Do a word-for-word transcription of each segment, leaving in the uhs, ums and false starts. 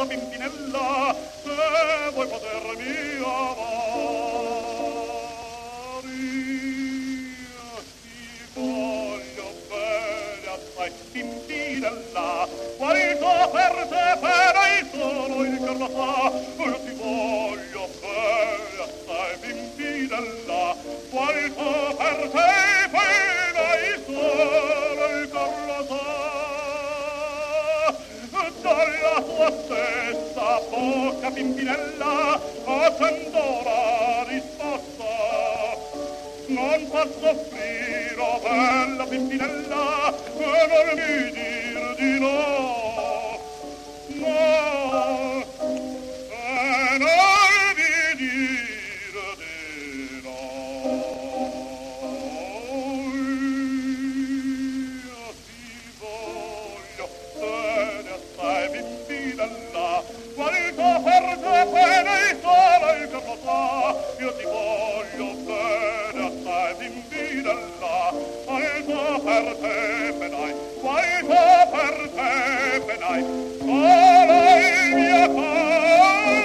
Pimpinella, se vuoi potermi amare, ti voglio bene assai, Pimpinella, qualito per te pena solo il cor lo sa, ti voglio bene assai, Pimpinella, qualito per te pena solo il cor lo sa. Dalla tua stessa bocca, Pimpinella, attendo la risposta. Non posso offrire, oh bella Pimpinella, e non mi dir di no. No, e non mi dir di no. Io ti voglio bene assai, Pimpinella, qualito per te bene solo il che lo sa. Io ti voglio bene assai, Pimpinella, qualito per te benai, qualito per te benai, solo il mio cuore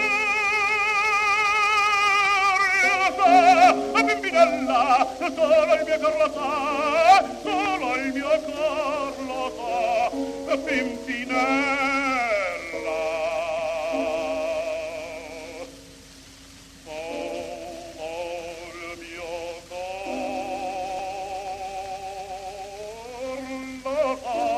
lo sa, Pimpinella, solo il mio cor lo sa, solo il mio cor lo sa, Pimpinella. Oh,